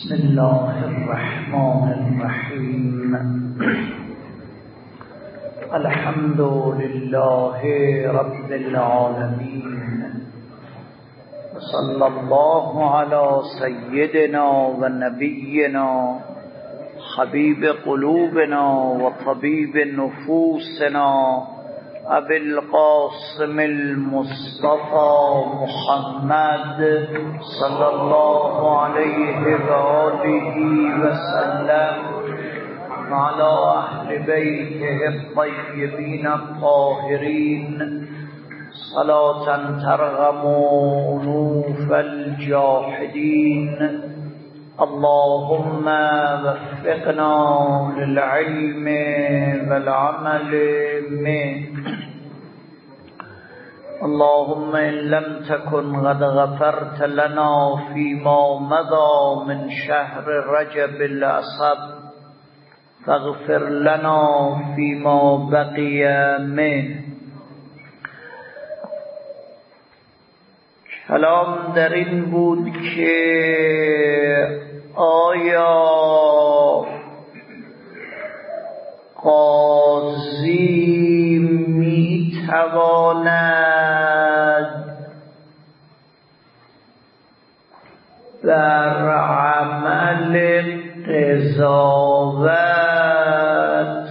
بسم الله الرحمن الرحيم الحمد لله رب العالمين وصلى الله على سيدنا ونبينا حبيب قلوبنا وطبيب نفوسنا أبي القاسم المصطفى محمد صلى الله عليه وآله وسلم وعلى أهل بيته الطيبين الطاهرين صلاة ترغم أنوف الجاحدين. اللهم وفقنا للعلم والعمل منه. اللهم إن لم تكن قد غفرت لنا فيما مضى من شهر رجب الأصب فاغفر لنا فيما بقي منه. کلام در این بود که آیا قاضی میتواند بر عمل قضاوت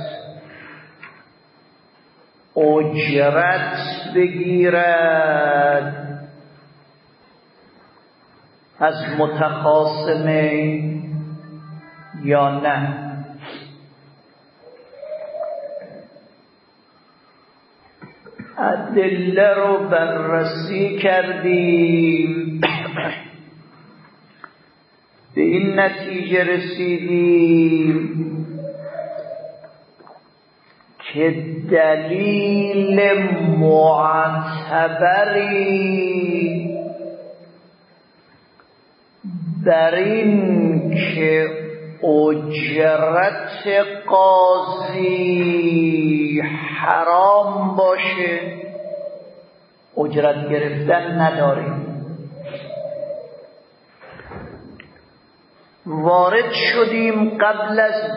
اجرت بگیرد از متخاصمین یا نه؟ ادله رو بررسی کردیم، به این نتیجه رسیدیم که دلیل معتبری در این که اجرت قاضی حرام باشه، اجرت گرفتن نداریم. وارد شدیم قبل از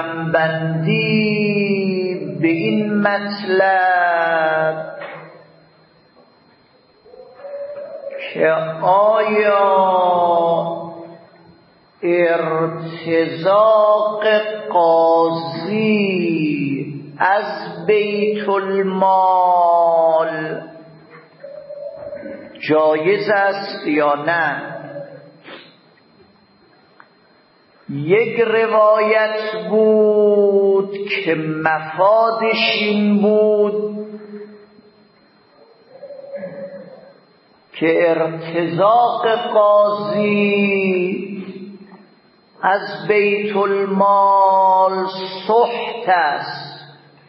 جمع‌بندی به این مطلب که آیا ارتزاق قاضی از بیت المال جایز است یا نه؟ یک روایت بود که مفادش این بود که ارتزاق قاضی از بیت المال سحت است.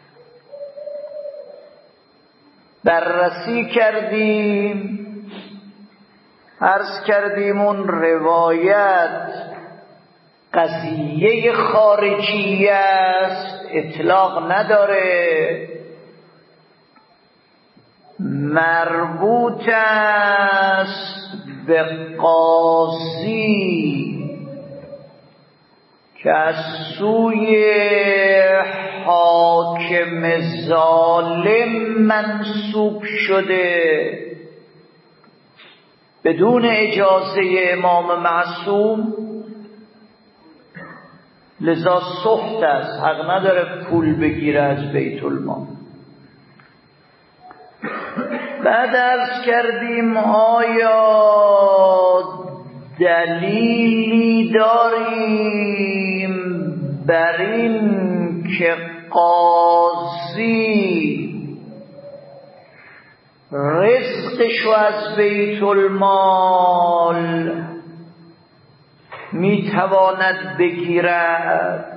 بررسی کردیم، عرض کردیم اون روایت قضیه خارجی است، اطلاق نداره، مربوط است به قاضی که از سوی حاکم ظالم منصوب شده بدون اجازه امام معصوم، لذا سحت است، حق نداره پول بگیره از بیت المال. بعد عرض کردیم آیا دلیلی داریم بر این که قاضی رزقشو از بیت المال میتواند بگیرد؟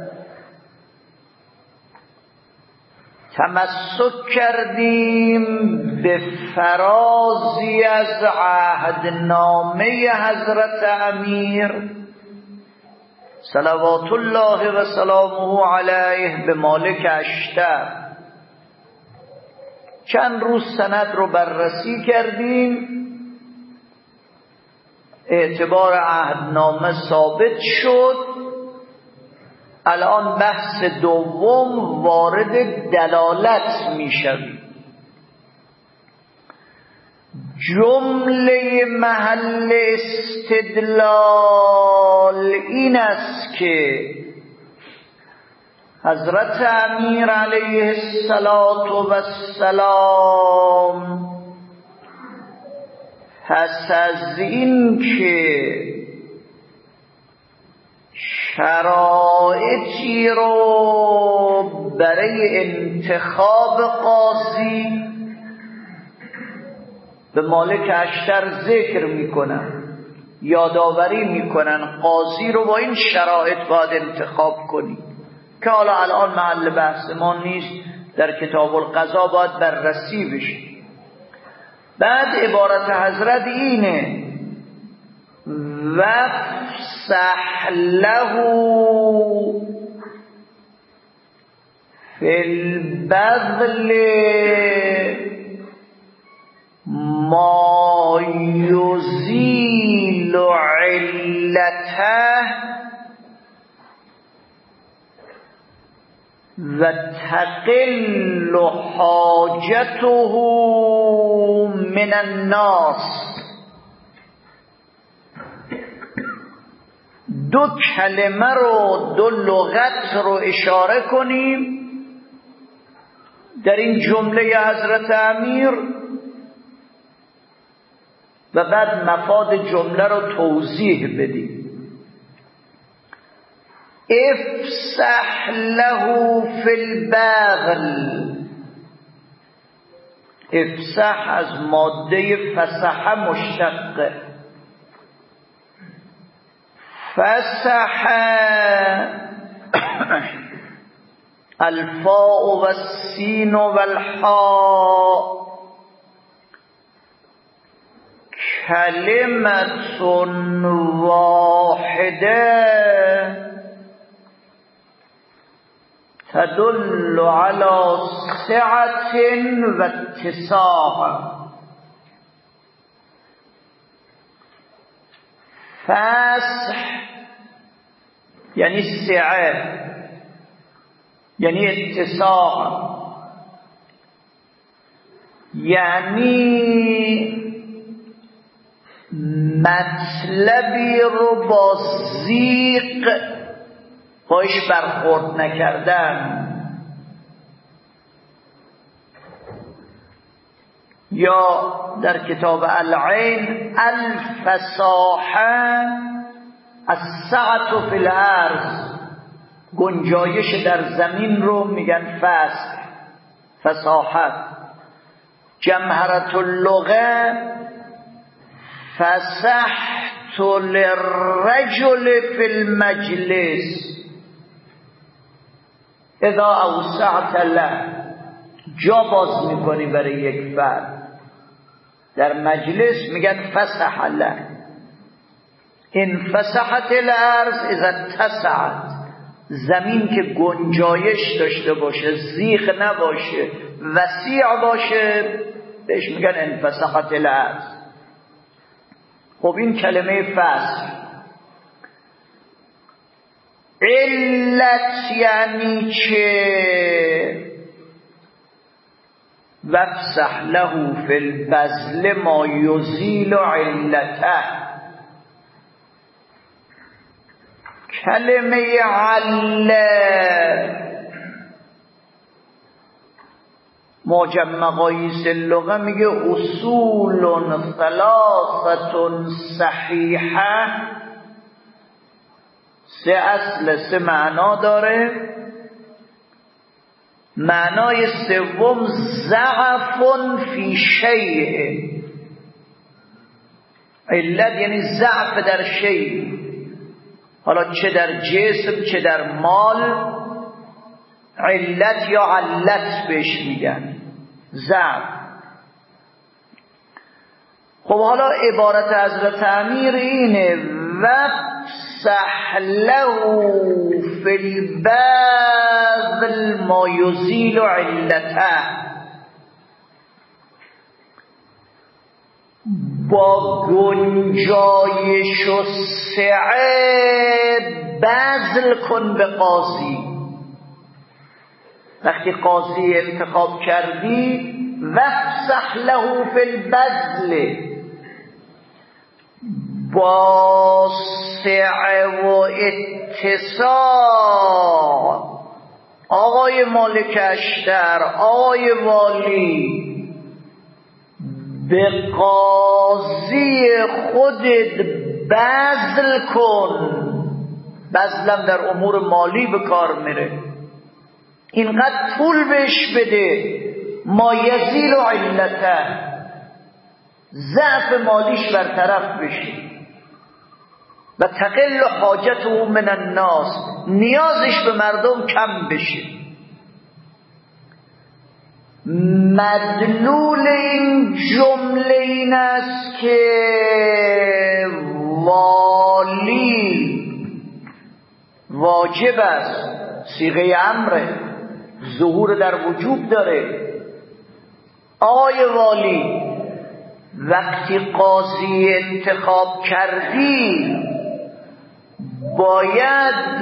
تمسک کردیم به فرازی از عهدنامه حضرت امیر صلوات الله و سلامه علیه به مالک اشتر. چند روز سند رو بررسی کردیم، اعتبار عهدنامه ثابت شد. الان بحث دوم وارد دلالت میشویم. جمله محل استدلال این است که حضرت امیر علیه السلام پس از این که شرایطی رو برای انتخاب قاضی به مالک اشتر ذکر میکنن، یادآوری میکنن قاضی رو با این شرایط باید انتخاب کنی که حالا الان محل بحث ما نیست، در کتاب القضا باید بررسی بشه. بعد عبارت حضرت اینه وفسح له فی البذل ما یزیل علته و تقل حاجته من الناس. دو کلمه رو، دو لغت رو اشاره کنیم در این جمله حضرت امیر و بعد مفاد جمله رو توضیح بدیم. افسح له فی البذل. افسح از ماده فسح مشتقه. فسح الفاء و السین و الحاء کلمة واحده تدل على سعة و اتساع. فسح یعنی سعه، یعنی اتساع، یعنی مطلبی رو با ضیق باش برخورد نکردن. یا در کتاب العین الفصاحه السعة فی الارض، گنجایش در زمین رو میگن فصح، فصاحت. جمهرة اللغه فسحت للرجل فی المجلس اذا اوسعت له، جا باز میکنی برای یک فرد در مجلس میگن فسح له. این فسحت الارض اذا اتسعت، زمین که گنجایش داشته باشه، ضیق نباشه، وسیع باشه، بهش میگن انفسحت الارض. خب این کلمه فسح علت یعنی چه؟ وفسح له فی البذل ما یزیل علته. کلمه عله معجم مقاییس اللغه میگه اصول ثلاثه صحیحه، سه اصل، سه معنا داره. معنای سوم ضعف فی شیء، علت یعنی ضعف در شیء، حالا چه در جسم چه در مال، علت یا علت بهش میگن، ضعف. خب حالا عبارت حضرت امیر اینه وفسح له فی البذل ما یزیل علته. با گنجایش و سعه بذل کن به قاضی. وقتی قاضی انتخاب کردی وفسح له فی البذل، با سعه و اتساع. آقای مالک اشتر، آقای والی، به قاضی خودت بذل کن. بذلم در امور مالی به کار میره. اینقدر پول بهش بده ما یزیل علته، ضعف مالیش برطرف بشه و تقل حاجته من الناس، نیازش به مردم کم بشه. مدلول این جمله این است که والی واجب است، صیغه امره، ظهور در وجوب داره. آقای والی وقتی قاضی انتخاب کردی باید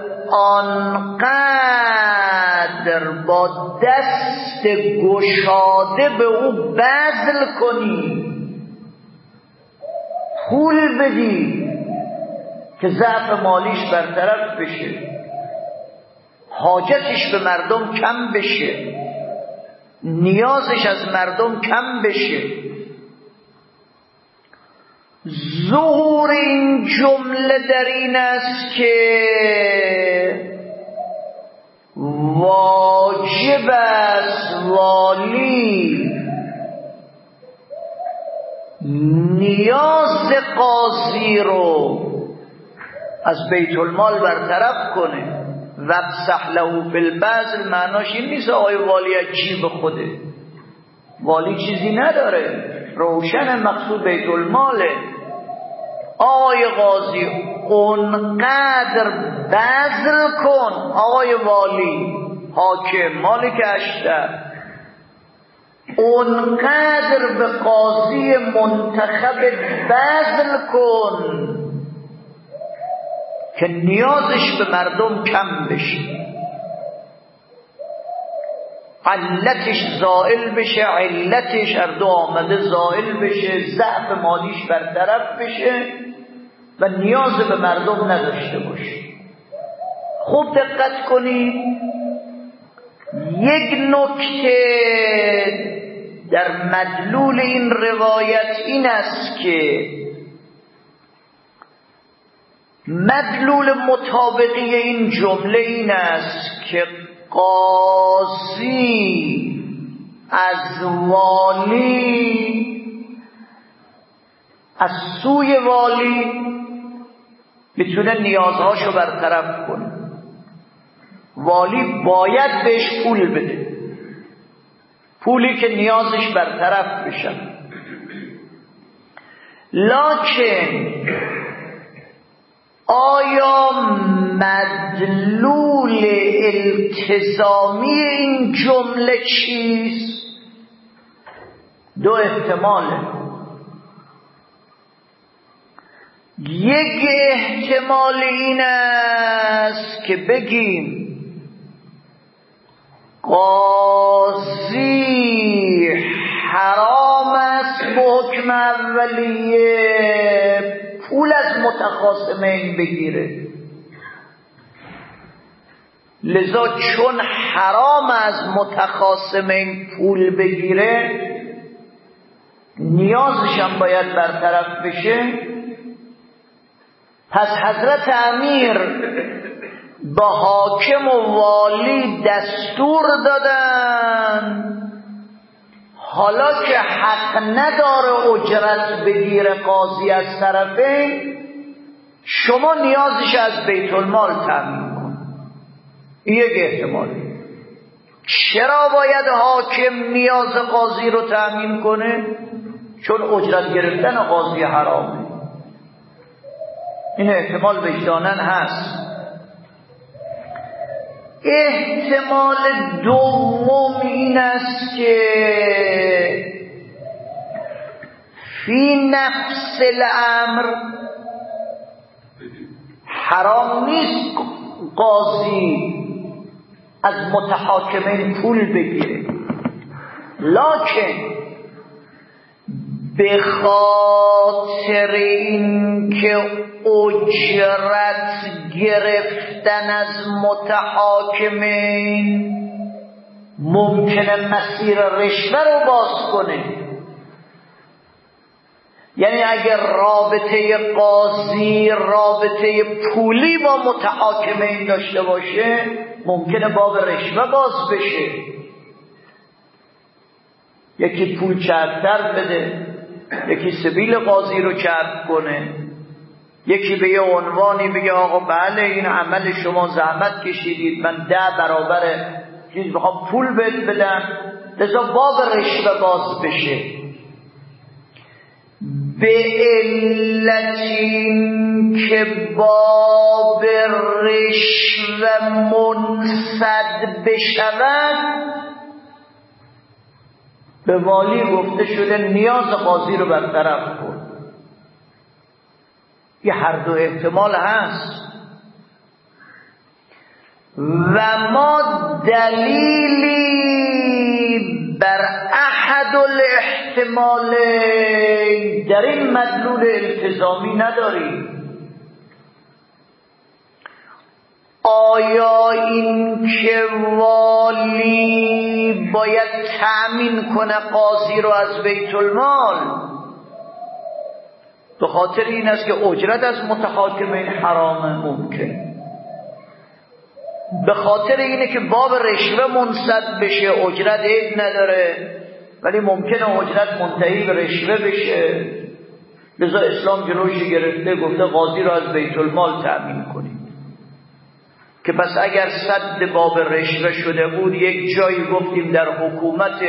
آنقدر با دست گشاده به او بذل کنی، پول بدی که ضعف مالیش برطرف بشه، حاجتش به مردم کم بشه، نیازش از مردم کم بشه. ظهور این جمله در این است که واجب است والی نیاز قاضی رو از بیت المال برطرف کنه. وفسح له فی البذل معناش این نیست آقای والی از جیب خوده، والی چیزی نداره، روشن مقصود بیت الماله. آقای قاضی اونقدر بذل کن، آقای والی، حاکم، مالک اشتر، اونقدر به قاضی منتخب بذل کن که نیازش به مردم کم بشه، علتش زائل بشه، علتش اردو آمده زائل بشه، ضعف مالیش برطرف بشه و نیاز به مردم نداشته باشه. خوب دقت کنید، یک نکته در مدلول این روایت این است که مدلول مطابقی این جمله این است که قاضی از والی، از سوی والی میتونه نیازهاشو برطرف کنه. والی باید بهش پول بده، پولی که نیازش برطرف بشه. لکن آیا مدلول التزامی این جمله چیست؟ دو احتماله. یک احتمال این است که بگیم قاضی حرام است به حکم اولیه پول از متخاصمین بگیره، لذا چون حرام از متخاصمین پول بگیره نیازش هم باید برطرف بشه. پس حضرت امیر با حاکم و والی دستور دادن حالا که حق نداره اجرت بگیره قاضی از طرفین، شما نیازش از بیت المال تامین کن. این یک احتمال. چرا باید حاکم نیاز قاضی رو تامین کنه؟ چون اجرت گرفتن قاضی حرامه. این احتمال وجدانن هست. احتمال دوم این است که فی نفس الامر حرام نیست قاضی از متحاکمین پول بگیره، لکن به خاطر اینکه اجرت گرفتن از متحاکمین ممکنه مسیر رشوه رو باز کنه، یعنی اگر رابطه قاضی رابطه پولی با متحاکمین داشته باشه ممکنه باب رشوه باز بشه، یکی پول چربتر بده، یکی سبیل قاضی رو چرب کنه، یکی به یه عنوانی بگه آقا بله این عمل شما زحمت کشیدید من 10 برابر چیز بخوام پول بدم، لذا باب رشوه باز بشه. به علت که باب رشوه منسد بشود به والی گفته شده نیاز قاضی رو برطرف کن. یه هر دو احتمال هست و ما دلیلی بر احد الاحتمالین در این مدلول التزامی نداریم. آیا این که والی باید تأمین کنه قاضی رو از بیت المال به خاطر این است که اجرت از متحاکمین حرامه؟ ممکن به خاطر اینه که باب رشوه منسد بشه، اجرت عیب نداره ولی ممکنه اجرت منتهی به رشوه بشه، لذا اسلام جلوش گرفته گفته قاضی رو از بیت المال تأمین کنید. که پس اگر سد باب رشوه شده بود، یک جایی گفتیم در حکومت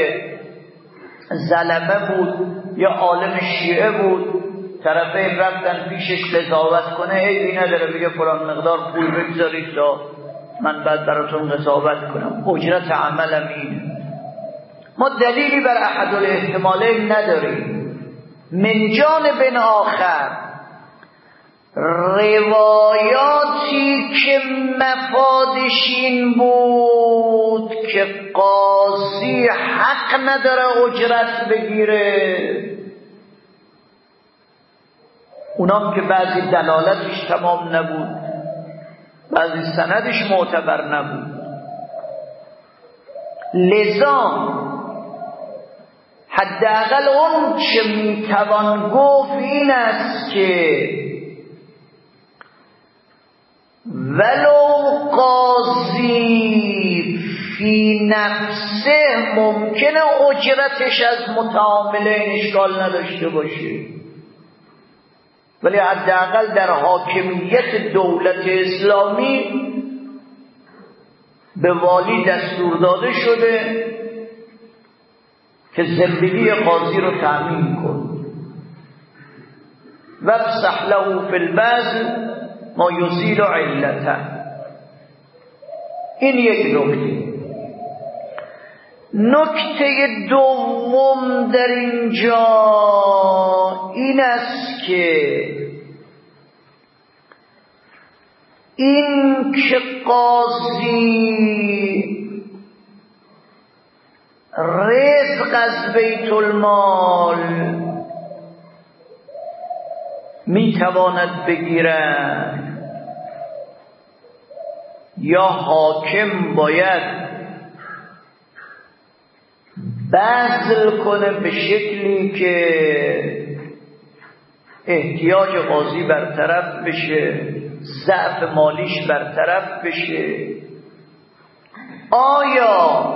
ظلمه بود یا عالم شیعه بود، طرفین رفتن پیشش قضاوت کنه، عیبی نداره بگه فلان مقدار پول بگذارید تا من بعد براتون قضاوت کنم، اجرت عملم اینه. ما دلیلی بر احد الاحتمالین نداریم. من جانب آخر روایاتی که مفادش این بود که قاضی حق نداره اجرت بگیره، اونام که بعضی دلالتش تمام نبود، بعضی سندش معتبر نبود، لذا حداقل اون چه میتوان گفت این است که ولو قاضی فی نفسه ممکنه اجرتش از متعاملین اشکال نداشته باشه، ولی حداقل در حاکمیت دولت اسلامی به والی دستور داده شده که زندگی قاضی رو تأمین کن و افسح له فی البذل ما یزیل علته. این یک نکته. نکته دوم در اینجا این است که این که قاضی رزق از بیت المال میتواند بگیرد یا حاکم باید بذل کنه به شکلی که احتیاج قاضی برطرف بشه، ضعف مالیش برطرف بشه، آیا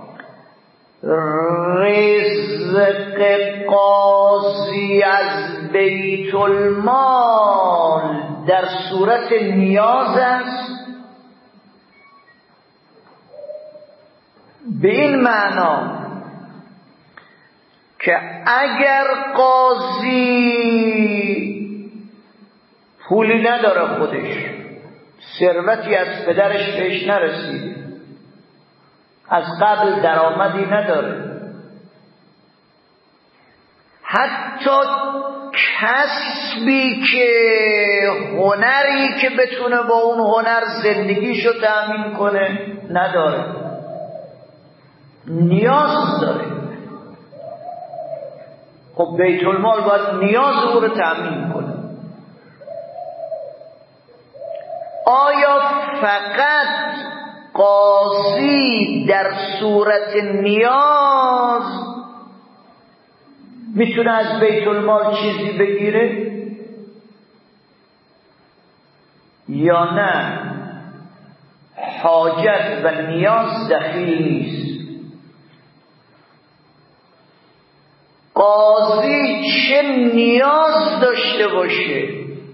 رزق قاضی از بیت المال در صورت نیاز است؟ به این معنا که اگر قاضی پولی نداره، خودش ثروتی از پدرش بهش نرسید، از قبل درآمدی نداره، حتی کسبی که هنری که بتونه با اون هنر زندگیشو تأمین کنه نداره، نیاز داره. خب بیت المال باید نیاز او رو تأمین کنه. آیا فقط قاضی در صورت نیاز میتونه از بیت المال چیزی بگیره یا نه حاجت و نیاز دخیل نیست؟ قاضی چه نیاز داشته باشه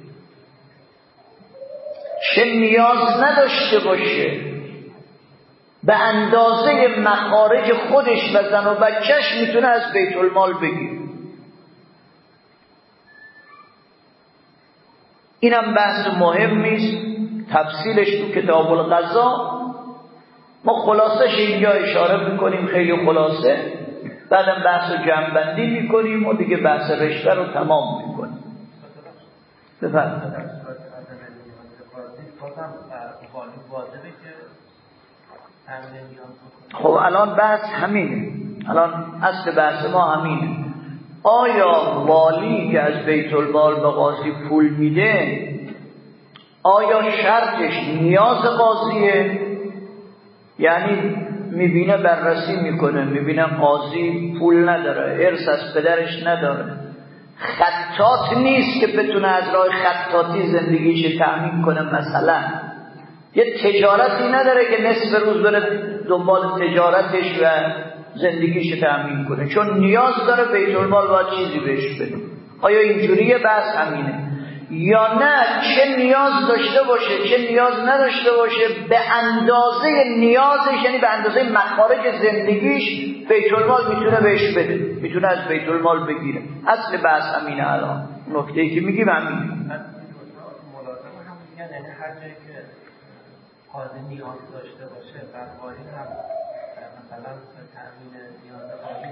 چه نیاز نداشته باشه، به اندازه مخارج خودش و زن و بچهش میتونه از بیت المال بگیره. اینم بحث مهمی است، تفصیلش تو کتاب القضا. ما خلاصش اینجا اشاره میکنیم، خیلی خلاصه، بعدم بحث رو جمع‌بندی میکنیم و دیگه بحث رشته رو تمام میکنیم. بفرمایید. خب الان بحث همینه، الان اصل بحث ما همینه. آیا والی که از بیت المال به قاضی پول میده، آیا شرطش نیاز قاضیه؟ یعنی میبینه بررسی میکنه، میبینه قاضی پول نداره، ارث از پدرش نداره، خطاط نیست که بتونه از راه خطاطی زندگیش تأمین کنه، مثلا یه تجارتی نداره که نصف روز بره دنبال تجارتش و زندگیش تأمین کنه، چون نیاز داره بیت المال باید چیزی بهش بده. آیا اینجوریه؟ بحث همینه. یا نه چه نیاز داشته باشه چه نیاز نداشته باشه، به اندازه نیازش، یعنی به اندازه مخارج زندگیش بیت المال میتونه بهش بده، میتونه از بیت المال بگیره. اصل بحث همینه. الان نکته‌ای که میگیم همینه. یعنی هر جایی که قاضی نیاز داشته باشه بعد قاضی هم مثلا تأمین نیاز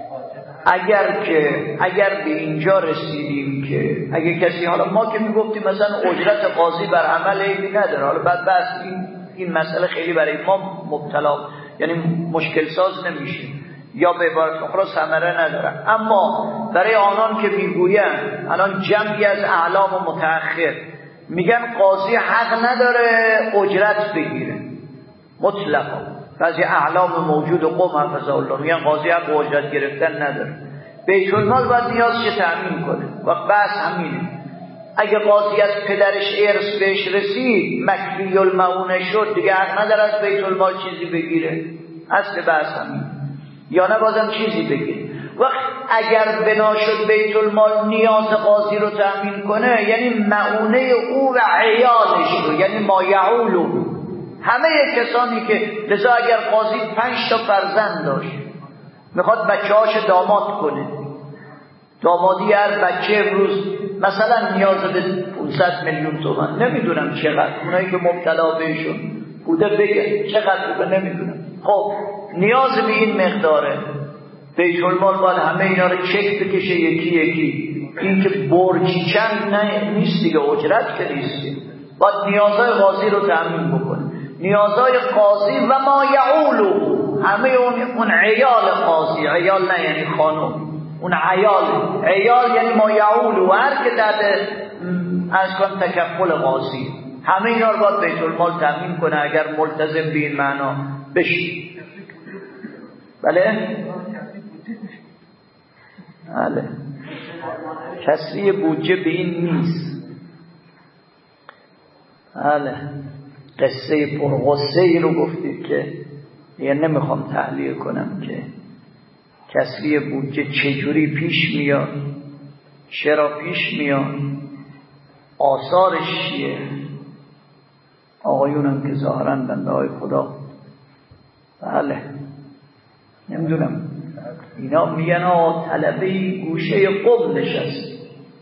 قاضی اگر به اینجا رسیدیم که اگه کسی، حالا ما که میگفتیم مثلا اجرت قاضی بر عمل عیبی نداره، حالا بعد بس این مسئله خیلی برای ما مبتلا، یعنی مشکل ساز نمیشه یا به عبارت اخرى ثمره نداره. اما برای آنان که میگوین، الان جمعی از اعلام و متأخر میگن قاضی حق نداره اجرت بگیره مطلقا. بعضی اعلام موجود قوم حفظه الله میگن قاضی حق اجرت گرفتن نداره، بیت المال باید نیازش تأمین کنه. وقت بحث همینه. اگه قاضی از پدرش ارث بهش رسید، مکفی المعونه شد، دیگه حق نداره از بیت المال چیزی بگیره. اصل بحث همینه. یا نه بازم چیزی بگیره. وقت اگر بنا شد بیت المال نیاز قاضی رو تأمین کنه، یعنی معونه او و عیالش رو، یعنی ما یعولو، همه کسانی که، لذا اگر قاضی 5 تا فرزند داشت میخواد بچه‌هاش داماد کنه، دامادی هر بچه امروز مثلا نیاز به 500 میلیون تومان، نمیدونم چقدر، اونایی که مبتلا بهشون بوده بگه چقدر بوده نمیدونم. خب نیاز به این مقداره، بیت المال باید همه اینا رو چک بکشه یکی یکی. این که برجی چند نیست دیگه، اجرت که نیست، باید نیازهای قاضی رو تأمین بکنه. نیازهای قاضی و ما یعولو، همه اون عیال قاضی، عیال نه یعنی خانم، اون عیال یعنی ما یعولو، هر که تحت از کن تکفل قاضی، همه اینا رو باید بیت المال تأمین کنه اگر ملتزم به این معنا بشه. بله؟ بله. کسری بودجه به این نیست. بله. قصه پرغصه ای رو گفتید که دیگه نمیخوام تحلیل کنم که کسری بودجه چجوری پیش میاد، چرا پیش میاد، آثارش چیه. آقایونم که ظاهراً بنده های خدا، بله نمیدونم، اینا میگن طلبه گوشه قم نشست،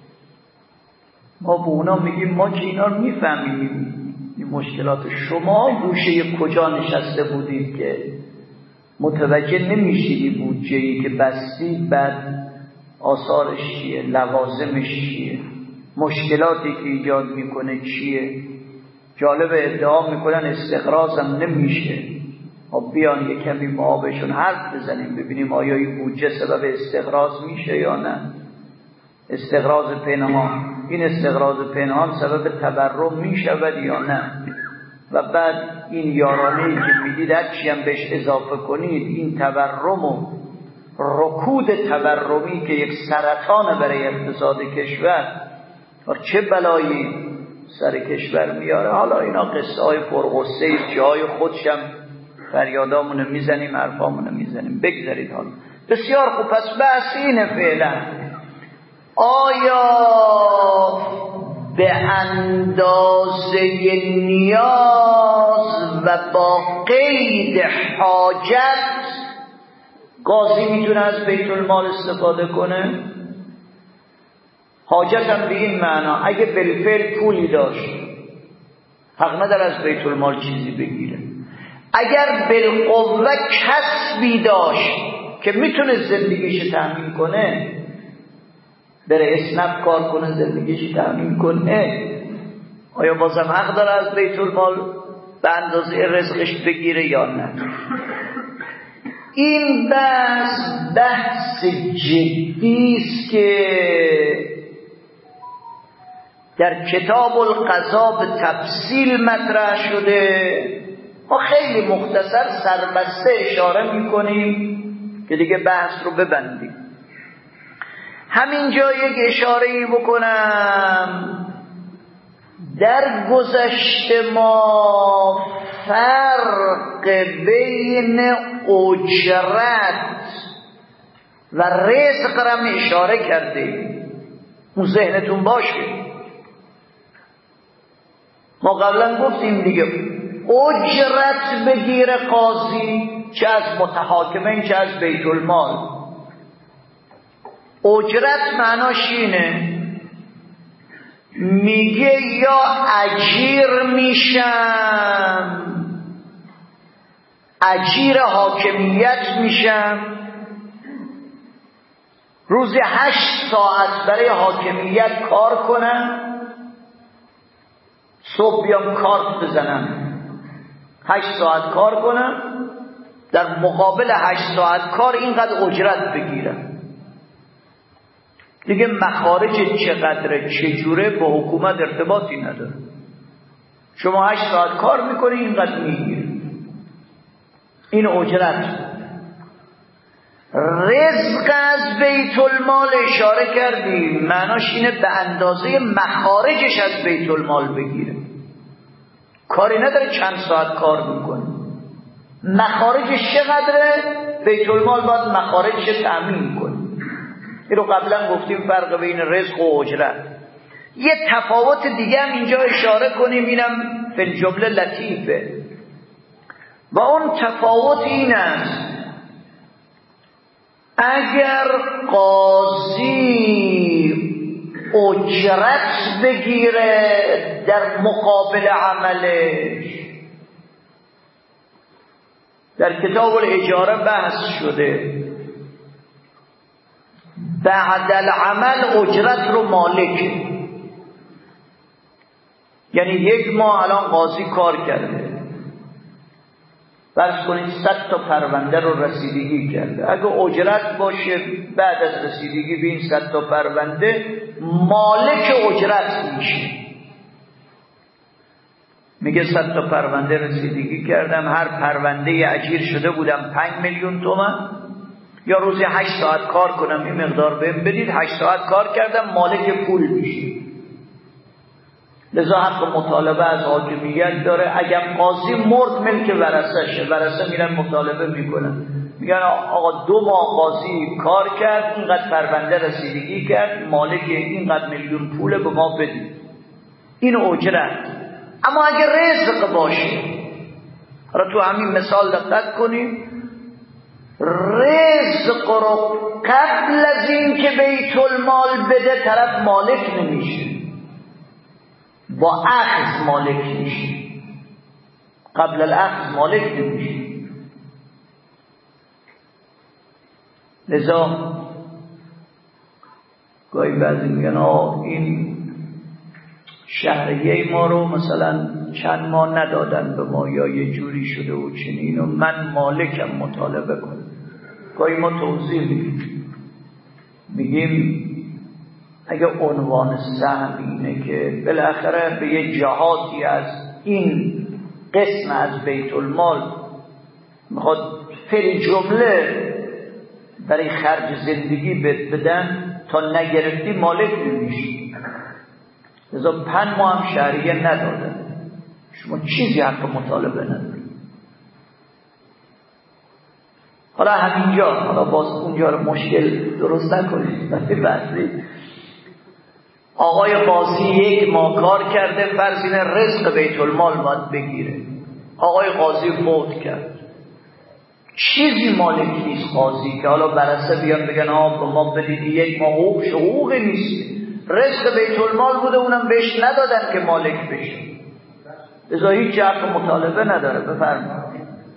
ما به اونا میگیم ما که اینا رو میفهمیم این مشکلات. شما گوشه کجا نشسته بودید که متوجه نمیشید بودجه‌ای که بستید بعد آثارش چیه، لوازمش چیه، مشکلاتی که ایجاد میکنه چیه. جالب ادعا میکنن استقراض هم نمیشه. خب بیان یک کمی ما بهشون حرف بزنیم ببینیم آیا این بودجه سبب استقراض میشه یا نه. استقراض پنهان، این استقراض پنهان سبب تورم میشود یا نه؟ و بعد این یارانه‌ای که میدید هرچی هم بهش اضافه کنید این تورم و رکود تورمی که یک سرطان برای اقتصاد کشور چه بلایی سر کشور میاره. حالا اینا قصه های پرغصه جای خودشم فریادامونو میزنیم حرفامونو میزنیم. بگذارید حالا. بسیار خوب. پس بحث اینه فعلا آیا به اندازه نیاز و با قید حاجت قاضی میتونه از بیت المال استفاده کنه؟ حاجت هم به این معنا اگه بالفعل پولی داشت حق نداره از بیت المال چیزی بگیره. اگر بالقوه کسبی داشت که میتونه زندگیش تأمین کنه، بره اسنپ کار کنه زندگیش تأمین کنه، آیا بازم حق داره از بیت المال به اندازه رزقش بگیره یا نه؟ این بحث جدی است که در کتاب القضا به تفصیل مطرح شده. ما خیلی مختصر سربسته اشاره میکنیم که دیگه بحث رو ببندیم. همینجا یک اشاره‌ای بکنم. در گذشته ما فرق بین اجرت و رزق را اشاره کردیم. اون ذهنتون باشه. ما قبلا گفتیم دیگه اجرت بگیره قاضی چه از متحاکمین چه از بیت المال. اجرت معناش اینه میگه یا اجیر میشم، اجیر حاکمیت میشم، روزی 8 ساعت برای حاکمیت کار کنم، صبح بیام کارت بزنم 8 ساعت کار کنم، در مقابل 8 ساعت کار اینقدر اجرت بگیرم. دیگه مخارج چقدره چجوره با حکومت ارتباطی نداره. شما 8 ساعت کار میکنی اینقدر میگیری. این اجرت. رزق از بیت المال اشاره کردیم معناش اینه به اندازه مخارجش از بیت المال بگیره. کاری نداره چند ساعت کار میکنه، مخارجش چقدره بیت المال باید مخارجش تأمین کنه. این رو قبلا گفتیم فرق بین رزق و اجرت. یه تفاوت دیگه هم اینجا اشاره کنیم، اینم فی الجمله لطیفه و اون تفاوت این است اگر قاضی اجرت بگیره در مقابل عملش، در کتاب الاجاره بحث شده بعد العمل اجرت رو مالک، یعنی 1 ماه الان قاضی کار کرده، فرض کنید 100 تا پرونده رو رسیدگی کرده، اگه اجرت باشه بعد از رسیدگی به این 100 تا پرونده مالک اجرت میشه. میگه 100 تا پرونده رسیدگی کردم، هر پرونده اجیر شده بودم 5 میلیون تومان، یا روزی 8 ساعت کار کنم این مقدار بهم بدید، 8 ساعت کار کردم مالک پول میشه. لذا حق مطالبه از حاکمیت داره. اگر قاضی مرد ملک ورثه‌شه، ورثه میرن مطالبه میکنن، میگن آقا 2 ماه قاضی کار کرد، اینقدر پرونده رسیدگی کرد، مالک اینقدر میلیون پوله به ما بدید. این اجرت. اما اگر رزق باشه، را تو همین مثال دقت کنید، رزق رو قبل از این که بیت المال بده طرف مالک نمیشه، با اخذ مالک میشه، قبل الاخذ مالک نمیشه. لذا گاهی بعضی میگن این شهریه ما رو مثلا چند ماه ندادن به ما یا یه جوری شده و چنین و من مالکم مطالبه کنم. گاهی ما توضیح میگیم اگه عنوان سهم اینه که بالاخره به یه جهاتی از این قسم از بیت المال میخواد فعل جمله برای خرج زندگی بدن، تا نگرفتی مالک نمیشی. لذا 5 ماه هم شهریه ندادن، شما چیزی حق مطالبه نداری. حالا همینجا، حالا باز اونجا رو مشکل درست نکنید. بحثی آقای قاضی 1 ماه کار کرده، فرض اینه رزق بیت المال باید بگیره. آقای قاضی فوت کرد، چیزی مالک نیست قاضی که حالا برسه بیان بگن به ما بدید 1 ماه حقوق نیست، رزق بیت المال بوده اونم بهش ندادن که مالک بشه، لذا هیچ حق مطالبه نداره. بفرمایید.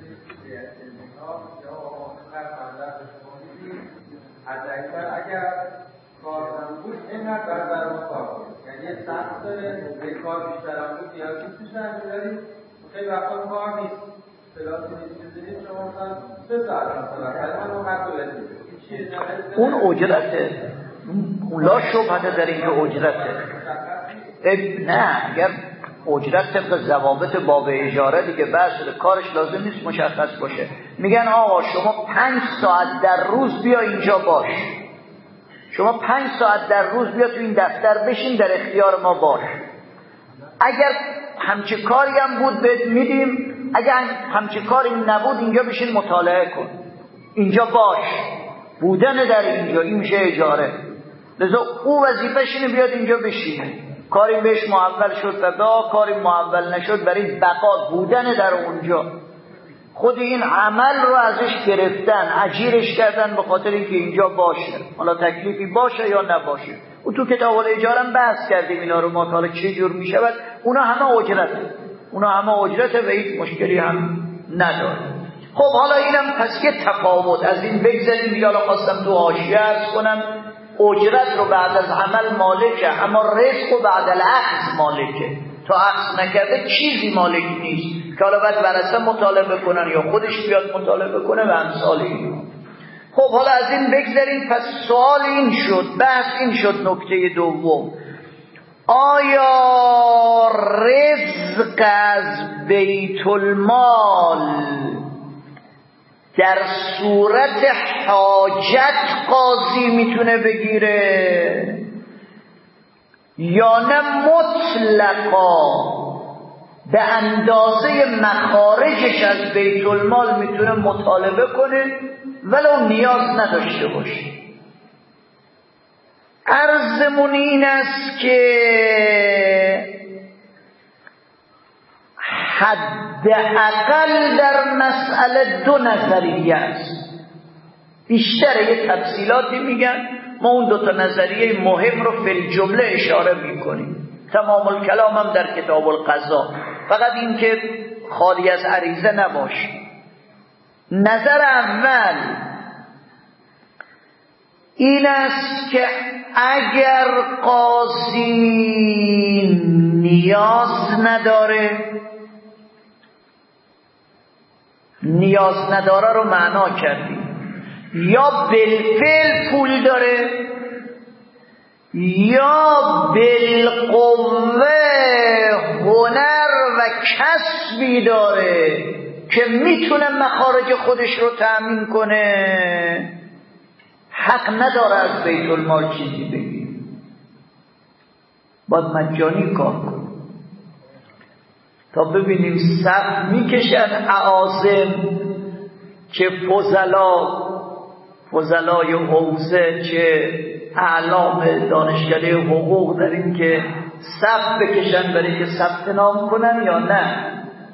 اگر کارم بود اینقدر برادر ما کار بود، یعنی سخت داره به کار بیشترم بود نیازی توش نداری، خیلی وقتا کار نیست فلاسی نیست شما مثلا 3 ساعت مثلا من اون قد اون اجرته، اون لا شبهه در این که اجرته. نه اگر اجرت طبق ضوابط باب اجاره دیگه بحث شده، کارش لازم نیست مشخص باشه. میگن آقا شما 5 ساعت در روز بیا اینجا باش، شما 5 ساعت در روز بیا تو این دفتر بشین، در اختیار ما باش. اگر همچه کاری هم بود بهت میدیم، اگر همچه کاری نبود اینجا بشین مطالعه کن، اینجا باش. بودن در اینجا این میشه اجاره. لذا او وظیفه‌ش اینه بیاد اینجا بشینه، کاری بهش محول شد فدا، کاری محول نشد برای بقا بودن در اونجا. خود این عمل رو ازش گرفتن، اجیرش کردن به خاطر اینکه اینجا باشه، حالا تکلیفی باشه یا نباشه. او تو کتاب الاجاره هم بحث کردیم اینا رو، ما حالا چه جور میشود. اونا همه اجرته و هیچ مشکلی هم نداره. خب حالا اینم پس یه تفاوت از این بگذاریم دیگه. حالا خواستم تو حاشیه عرض کنم اجرت رو بعد از عمل مالکه، اما رزق رو بعد الاخذ مالکه. تا اخذ نکرده چیزی مالک نیست که حالا باید برسه مطالبه کنن یا خودش بیاد مطالبه کنه و امثال این. خب حالا از این بگذاریم. پس سوال این شد، بحث این شد، نکته دوم، آیا رزق از بیت المال در صورت حاجت قاضی میتونه بگیره یا نه مطلقا به اندازه مخارجش از بیت المال میتونه مطالبه کنه ولو نیاز نداشته باشه؟ عرضمون این است که حداقل در مسئله 2 نظریه است. بیشتر یه تفصیلاتی میگن، ما اون 2 تا نظریه مهم رو فی الجمله اشاره میکنیم. تمام الکلام هم در کتاب القضا، فقط این که خالی از عریضه نباشه. نظر اول این است که اگر قاضی نیاز نداره رو معنا کردیم، یا بالفعل پول داره یا بالقوه هنر و کسبی داره که میتونه مخارج خودش رو تأمین کنه، حق نداره از بیت المال چیزی بگیر، باید مجانی کار کنه. تا ببینیم صف میکشن اعاظم که فضلای حوزه چه اعلام دانشکده حقوق داریم که صف بکشن برای که ثبت نام کنن یا نه؟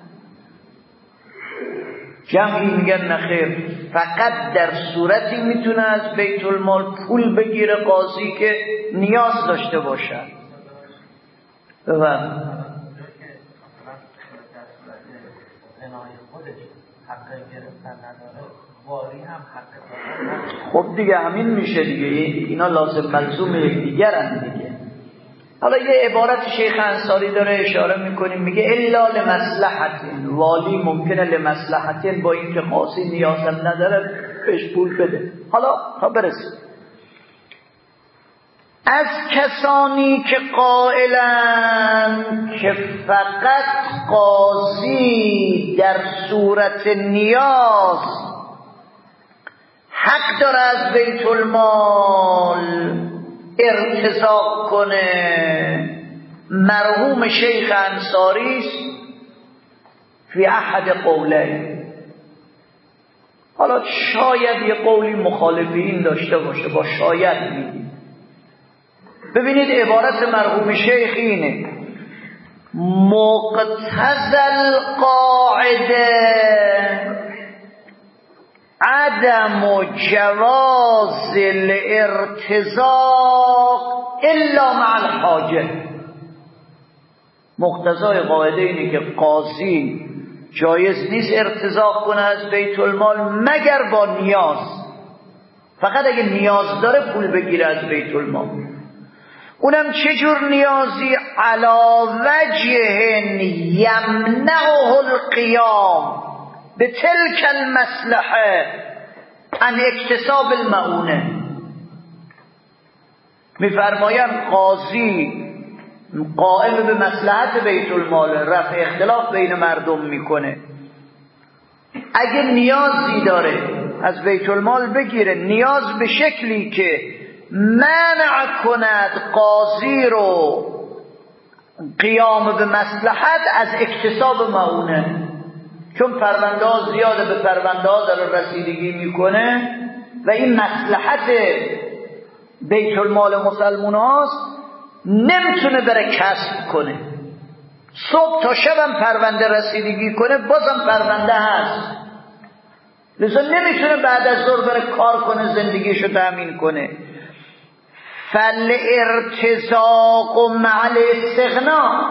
جمعی میگن نخیر، فقط در صورتی میتونه از بیت المال پول بگیره قاضی که نیاز داشته باشن. بفرمایید. خودش حق گرفتن نداره، والی هم حق. خب دیگه همین میشه دیگه، اینا لازم ملزوم یکدیگرن دیگه. حالا یه عبارت شیخ انصاری داره اشاره میکنیم، میگه الا لمصلحت، والی ممکنه لمصلحت با اینکه قاضی نیازم نداره بهش پول بده. حالا تا برسیم از کسانی که قائلن که فقط قاضی در صورت نیاز حق داره از بیت المال ارتزاق کنه، مرحوم شیخ انصاری است فی احد قولین. حالا شاید یه قولی مخالفین داشته باشه، با شاید میگیم. ببینید عبارت مرحوم شیخ اینه: مقتضی القاعده عدم جواز الارتزاق الا مع الحاجه. مقتضای قاعده اینه که قاضی جایز نیست ارتزاق کنه از بیت المال مگر با نیاز. فقط اگه نیاز داره پول بگیره از بیت المال. اونم چجور نیازی؟ علا وجه یمنعه القیام به تلک المصلحه عن اکتساب المعونه. میفرمایند قاضی قائم به مصلحت بیت المال، رفع اختلاف بین مردم میکنه، اگه نیازی داره از بیت المال بگیره، نیاز به شکلی که منع کند قاضی رو قیام به مصلحت از اکتساب معونه. چون پرونده ها زیاده، به پرونده ها داره رسیدگی میکنه و این مصلحت بیت المال مسلمان هاست، نمیتونه بره کسب کنه. صبح تا شبم پرونده رسیدگی کنه بازم پرونده هست، لذا نمیتونه بعد از ظهر بره کار کنه، زندگیشو تأمین کنه. فالارتزاق مع الاستغنا،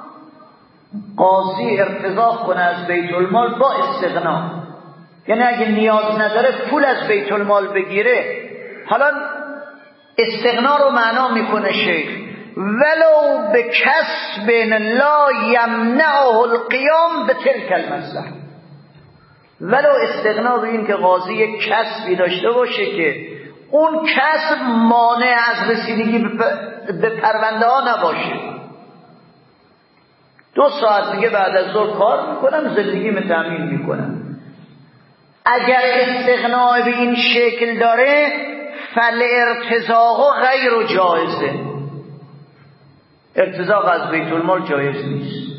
قاضی ارتزاق کنه از بیت المال با استغنا، یعنی اگه نیاز نداره پول از بیت المال بگیره. حالا استغنا رو معنا میکنه شیخ ولو به کسب لا یمنعه القیام به تلک المصلحه. ولو استغنا به این که قاضی یک کسبی داشته باشه که اون کسب مانع از رسیدگی به پرونده ها نباشه. 2 ساعت دیگه بعد از ظهر کار میکنم، زندگی تأمین میکنم. اگر استغنا به این شکل داره فالارتزاق غیر جایزه، ارتزاق از بیت المال جایز نیست.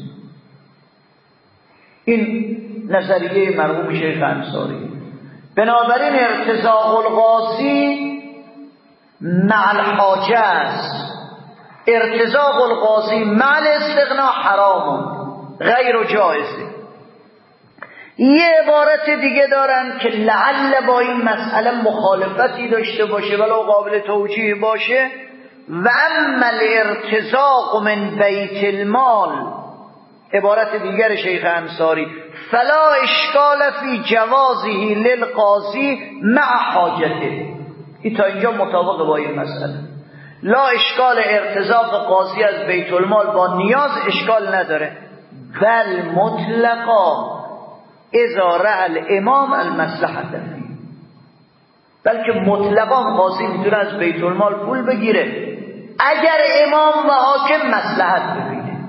این نظریه مرحوم شیخ انصاری. بنابراین ارتزاق القاضی مع الحاجه است، ارتزاق القاضی مع الاستغنا حرام غیر جایزه. یه عبارت دیگه دارن که لعل با این مسئله مخالفتی داشته باشه ولو قابل توجیه باشه: و اما الارتزاق من بیت المال، عبارت دیگر شیخ انصاری، فلا اشکال فی جوازه للقاضی مع حاجته. این تا اینجا مطابق با این مسئله. لا اشکال ارتزاق قاضی از بیت المال با نیاز اشکال نداره، بل مطلقا اذا رأى الامام المصلحة فيه، بلکه مطلقا قاضی میتونه از بیت المال پول بگیره اگر امام و حاکم مصلحت ببینه.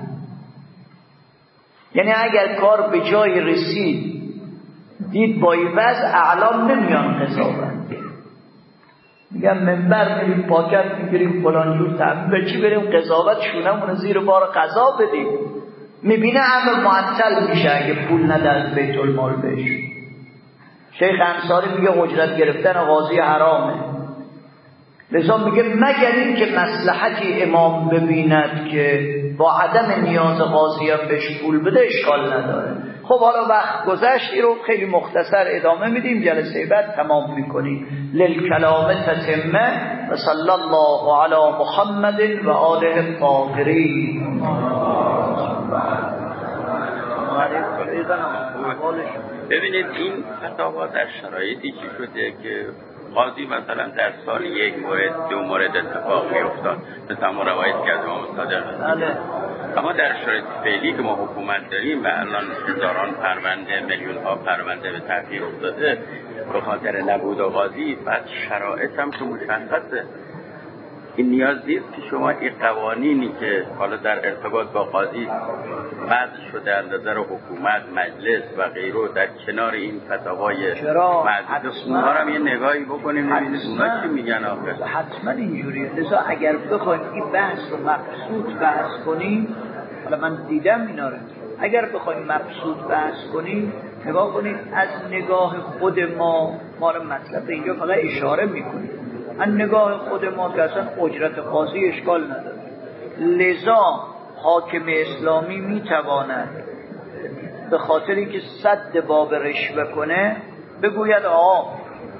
یعنی اگر کار به جای رسید، دید با این وضع اعلام نمیان قضاوت، میگم منبر میریم پاکت میگیریم فلان جور تأمین، به چی بریم قضاوت شونمون زیر بار قضا بدیم؟ میبینه امر معطل میشه اگه پول نده از بیت المال بهش. شیخ انصاری میگه اجرت گرفتن قاضی حرامه، لذا میگه مگر این که مصلحتی امام ببیند که با عدم نیاز قاضی هم بهش پول بده اشکال نداره. خب حالا وقت گذشت، این رو خیلی مختصر ادامه میدیم، جلسه بعد تمام میکنیم. للکلام تتمه و صلی الله علی محمد و آله الطاهرین. ببینید این فتاوا در شرایطی چی شده که قاضی مثلا در سال یک مورد 2 مورد اتفاق میافتاد مثلا ما روایت کرده امام صادق. اما در شرایط فعلی که ما حکومت داریم و الان هزاران پرونده میلیون ها پرونده به تأخیر افتاده به خاطر نبود قاضی، بعد شرایط هم که مشخصه، این نیاز نیست که شما این قوانینی که حالا در ارتباط با قاضی وضع شده از نظر حکومت، مجلس و غیره در کنار این فتاوای معدود اونها هم یه نگاهی بکنیم ببینید اونا چی میگن آخر. حتما اینجوریه. لذا اگر بخوایم این بحث رو مبسوط بحث کنیم، حالا من دیدم اینا رو، اگر بخوایم مبسوط بحث کنیم نگاه کنید از نگاه خود ما رو مطلب اینجا فقط اشاره میکنیم، از نگاه خود ما که اصلا اجرت قاضی اشکال نداره. لذا حاکم اسلامی میتواند به خاطری که صد باب رشوه کنه بگوید آقا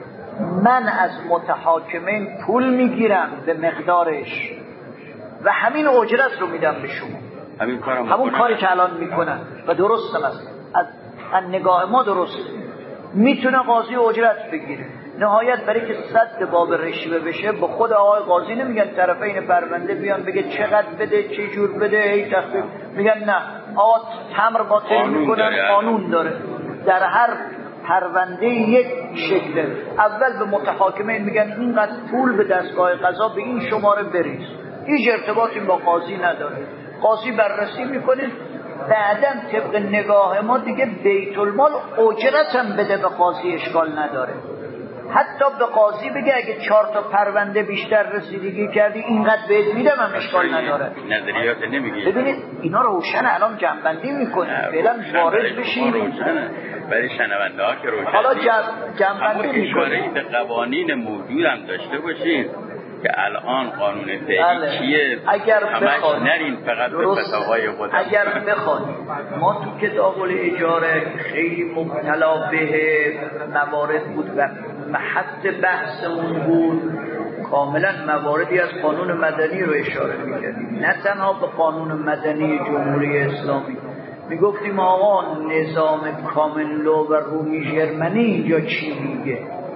من از متحاکمین پول میگیرم به مقدارش و همین اجرت رو میدم به شما، همون کاری که الان میکنن و درست هم است، از نگاه ما درست میتونه قاضی اجرت بگیره. نهایت برای که صد باب رشوه بشه به خود آقای قاضی نمیگن طرفین پرونده بیان بگه چقدر بده چه جور بده، ای تخفیف، میگن نه آقا تمر باطل میکنن، قانون داره، در هر پرونده یک شکله. اول به متحاکمین میگن اینقدر پول به دستگاه قضا به این شماره بریز، هیچ ارتباطی با قاضی نداره، قاضی بررسی میکنه، بعداً طبق نگاه ما دیگه بیت المال اجرت هم بده به قاضی اشکال نداره. حتی به قاضی بگه اگه 4 تا پرونده بیشتر رسیدگی کردی اینقدر بهت میدم هم اشکال نداره. نظریات نمیگه. ببینید اینا روشن الان جنبندی میکنه، فعلا وارد بشیم برای شنونده ها که روشن. حالا جنبندی میکنه به قوانین موجود هم داشته باشیم که الان قانون فعلی چیه، اگر همش نرین فقط به فتاوای خودم. اگر بخواد ما تو کتاب الاجاره خیلی مبتلا به موارد بود و محط بحثمون بود، کاملا مواردی از قانون مدنی رو اشاره می‌کردیم، نه تنها به قانون مدنی جمهوری اسلامی. میگفتیم آقا نظام کامن لو و رومی ژرمنی اینجا چی میگه،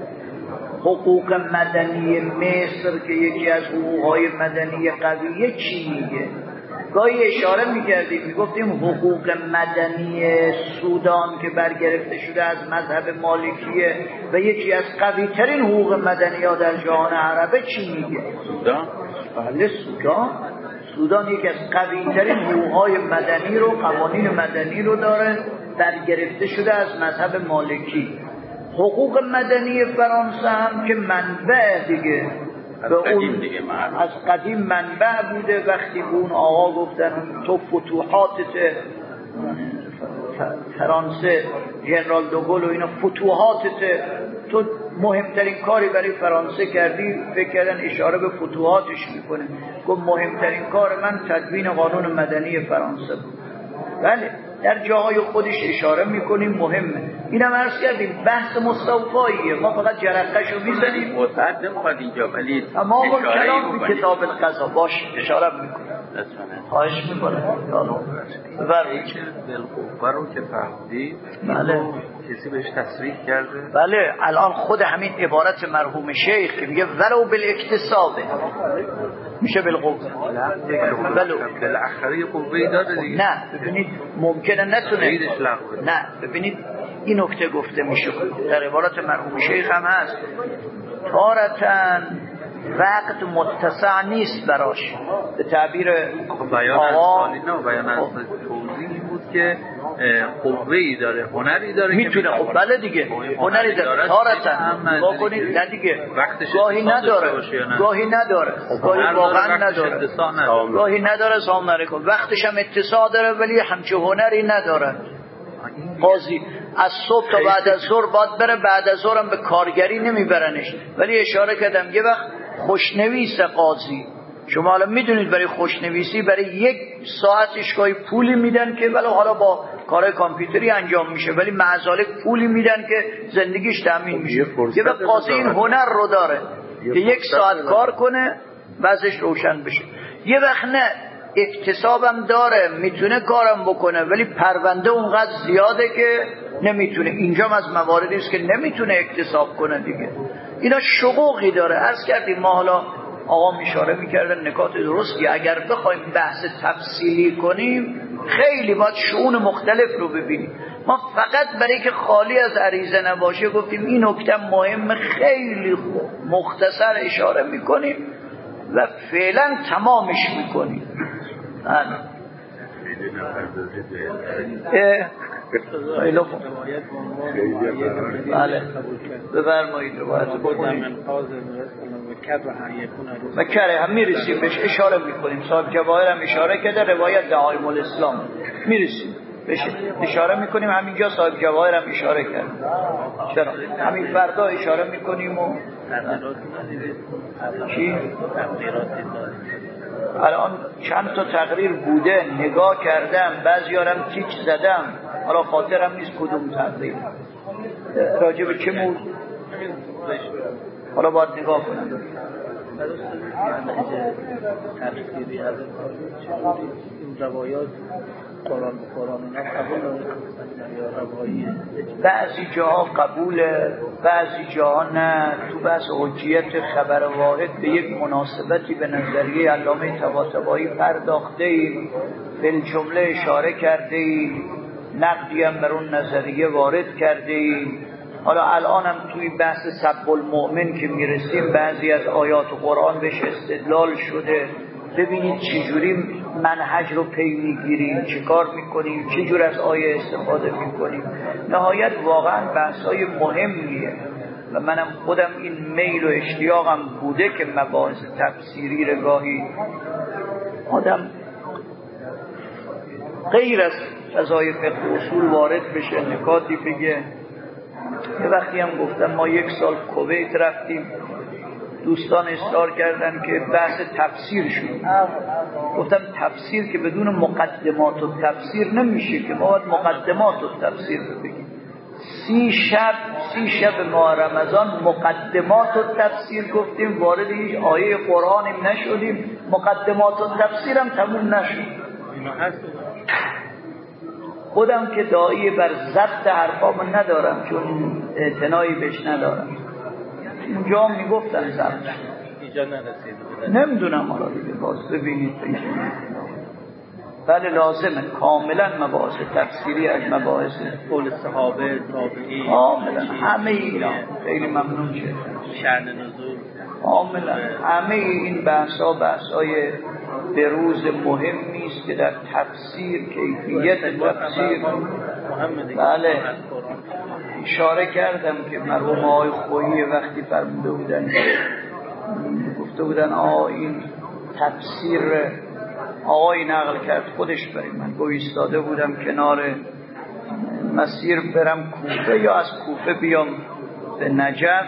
حقوق مدنی مصر که یکی از حقوقهای مدنی قویه چی میگه. گاهی اشاره میکردیم میگفتیم حقوق مدنی سودان که برگرفته شده از مذهب مالکیه و یکی از قوی ترین حقوق مدنی ها در جهان عربه چی میگه. سودان؟ بله سودان یکی از قوی ترین حقوقهای مدنی رو، قوانین مدنی رو داره، برگرفته شده از مذهب مالکی. حقوق مدنی فرانسه هم که منبع دیگه از قدیم منبع بوده. وقتی به اون آقا گفتن تو فتوحاتت فرانسه، ژنرال دوگل و اینا فتوحاتت، تو مهمترین کاری برای فرانسه کردی، فکر کردن اشاره به فتوحاتش میکنه، گفت مهمترین کار من تدوین قانون مدنی فرانسه بود. بله در جاهای خودش اشاره میکنیم مهمه. اینم عرض کردیم بحث مستوفاییه، ما فقط جرقه‌شو میزنیم مصدق نمیخواد اینجا، ولی اما کلام به کتاب القضا باش اشاره میکنیم. خواهش میکنم که بالقوه رو که فرمودی، بله کسی بهش تصریح کرده؟ بله الان خود همین عبارت مرحوم شیخ که میگه ولو بالاکتسابه میشه بالقوه، ولو بالاخره یه قوه‌ای داره دیگه. نه ببینید ممکنه نتونه، نه ببینید این نکته گفته میشه در عبارت مرحوم شیخ هم هست، تارتن وقت متسع نیست براش، به تعبیر بیان انسانی نه، بیان انسانی توضیحی بود که قوه‌ای داره، هنری داره میتونه. خب بله دیگه هنری داره، تارتن با کنید نه دیگه، گاهی نداره گاهی نداره، گاهی واقعا نداره، گاهی نداره، سلام علیکم، وقتش هم اتساع داره ولی همچه هنری نداره. قاضی از صبح تا بعد از ظهر باید بره، بعد از ظهر هم به کارگری نمیبرنش، ولی اشاره کردم یه وقت خوشنویس قاضی، شما حالا میدونید برای خوشنویسی برای 1 ساعتش گاهی پولی میدن که ولی حالا با کارهای کامپیوتری انجام میشه، ولی معذالک پولی میدن که زندگیش تامین میشه. یه وقت قاضی این هنر رو داره که 1 ساعت کار کنه وضعش روشن بشه. یه وقت نه اکتسابم داره، میتونه کارم بکنه، ولی پرونده اونقدر زیاده که نمیتونه. اینجا از مواردی است که نمیتونه اکتساب کنه دیگه. اینا شقوقی داره. عرض کردیم ما حالا آقا اشاره میکردن نکات درستی. اگر بخوایم بحث تفصیلی کنیم خیلی باید شؤون مختلف رو ببینیم. ما فقط برای که خالی از عریضه نباشه گفتیم این نکته مهم، خیلی مختصر اشاره میکنیم و فعلا تمامش میکنیم. بله بفرمایید روایت بکنید. و کره هم میرسیم بهش، اشاره میکنیم. صاحب جواهر هم اشاره کرده، روایت دعایم الاسلام میرسیم بهش اشاره میکنیم. همینجا صاحب جواهر هم اشاره کرد. چرا همین فردا اشاره میکنیم و چی؟ الان چند تا تقریر بوده، نگاه کردم، بعضیارم تیک زدم، حالا خاطرم نیست کدوم تقریر راجع به چه موضوع، حالا باید نگاه کنم. تفسیری از این روایات قرآن اینا قبول بعضی جاها قبوله، بعضی جاها نه. تو بحث حجیت خبر واحد به یک مناسبتی به نظریه علامه طباطبایی پرداخته ایم، بالجمله اشاره کرده ایم، نقدی هم بر اون نظریه وارد کرده ایم. حالا الان هم توی بحث سب المؤمن که میرسیم بعضی از آیات قرآن بهش استدلال شده. ببینید چجوری منهج رو پی میگیریم، چه کار میکنیم، چجور از آیه استفاده میکنیم. نهایت واقعا بحثای مهمیه و منم خودم این میل و اشتیاقم بوده که مباحث تفسیری رو گاهی آدم غیر از فضای فقه اصول وارد بشه، نکاتی بگه. یه وقتی هم گفتم ما 1 سال کویت رفتیم، دوستان اصرار کردن که بحث تفسیر شد. گفتم تفسیر که بدون مقدمات و تفسیر نمیشه، که ما باید مقدمات و تفسیر رو بگیم. 30 شب ماه رمضان مقدمات و تفسیر گفتیم، وارد هیچ آیه قرآنیم نشدیم، مقدمات و تفسیر هم تموم نشد. خودم که داعی بر ضبط حرفامو ندارم، چون اعتنایی بهش ندارم. اونجا میگفتن ضبط اینجا نرسید، نمیدونم حالا دیگه باز ببینید. بله لازمه کاملا مباحث تفسیری از مباحث قول صحابه تابعین کاملا همه اینا. خیلی ممنون شد. شأن نزول کاملا همه این بحث‌های بروز مهمی است که در تفسیر، کیفیت تفسیر محمد. بله اشاره کردم که مرحوم آقای خویی وقتی فرموده بودن، گفته بودن این تفسیر آقای نقل کرد خودش برای من. ایستاده بودم کنار مسیر برم کوفه یا از کوفه بیام به نجف،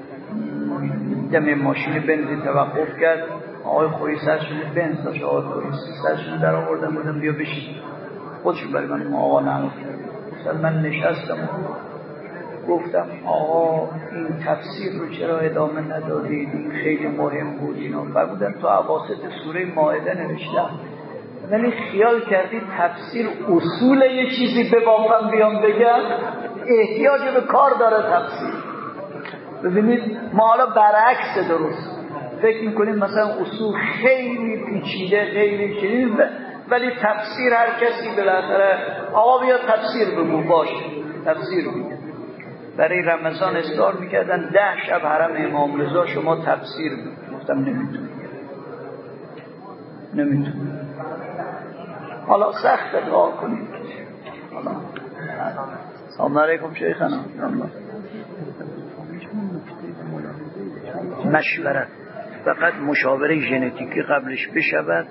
دم ماشین بنزین توقف کرد. آقای خویی سرشون بنز داشت، آقای خویی سرشون در آوردن بودم بیا بشین، خودشون برای من آقا نقل کرد. من نشستم گفتم آقا این تفسیر رو چرا ادامه ندادید، این خیلی مهم بود. اینا فرمودن تو اواسط سوره مائده نوشتم، ولی خیال کردید تفسیر اصول یه چیزی به بابم بیام بگم، احتیاج به کار داره تفسیر. ببینید ما حالا برعکس درست فکر میکنیم مثلا اصول خیلی پیچیده خیلی چیزی، ولی تفسیر هر کسی بالاخره آقا بیا تفسیر بگو، باشه تفسیر بگو. برای رمضان اصرار میکردن 10 شب حرم امام رضا شما تفسیر بگو. گفتم نمیتونم. حالا سخت دعا کنید. سلام علیکم شیخنا. مشورت فقط مشاوره ژنتیکی قبلش بشود.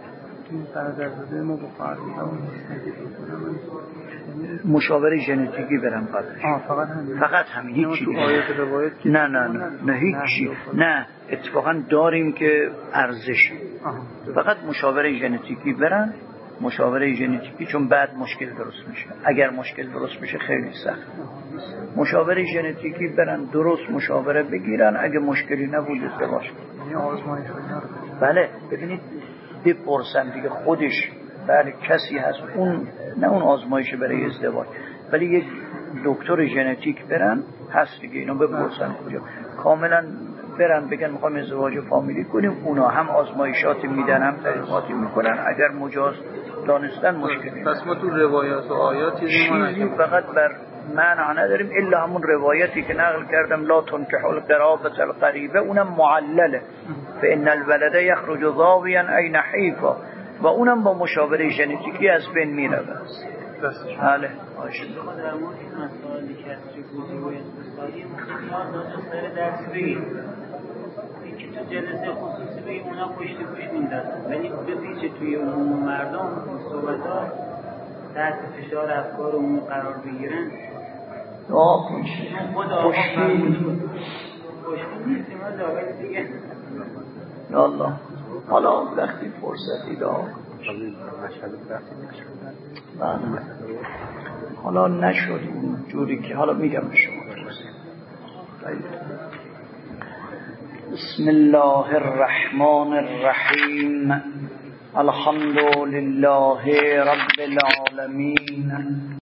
مشاوره ژنتیکی برم قبلش. فقط همین، هیچ چیزی. نه هیچ. نه اتفاقا داریم که ارزش. فقط مشاوره ژنتیکی برن، مشاوره ژنتیکی، چون بعد مشکل درست میشه. اگر مشکل درست میشه خیلی سخت. مشاوره ژنتیکی برن، درست مشاوره بگیرن، اگه مشکلی نبود ازدواج کنن. بله ببینید بپرسن دیگه خودش. بله کسی هست اون نه اون آزمایش برای ازدواج، ولی یک دکتر ژنتیک برن هست دیگه، اینا بپرسن کجا کاملا برن بگن میخوایم ازدواج فامیلی کنیم، اونا هم آزمایشاتی میدن هم تحقیقاتی میکنن، اگر مجاز دانستن مشکلی. پس ما تو روایات و آیات چیزی فقط بر معنا نداریم الا همون روایتی که نقل کردم لا تنکحوا القرابة القریبه، اونم معلله فان الولد یخرج ضاویا ای نحیفا، و اونم با مشاوره ژنتیکی از بین میره. بله باشه. در مورد مسائلی که از ریگوزی و اقتصادی مخصوصات داشت سر درس بگیم این که تو جلسه خصوصی بگیم اونا پشت گوش میندازن، ولی بپیچه توی عموم مردم صحبت ها تحت فشار افکار عمومی قرار بگیرن. دعا کنش خود آقا فرموده بود پشتی نیستیم از آقای دیگه. الله حالا وقتی فرصتی دعا حالا نشد اون جوری که حالا میگم به شما. بسم الله الرحمن الرحیم الحمد لله رب العالمین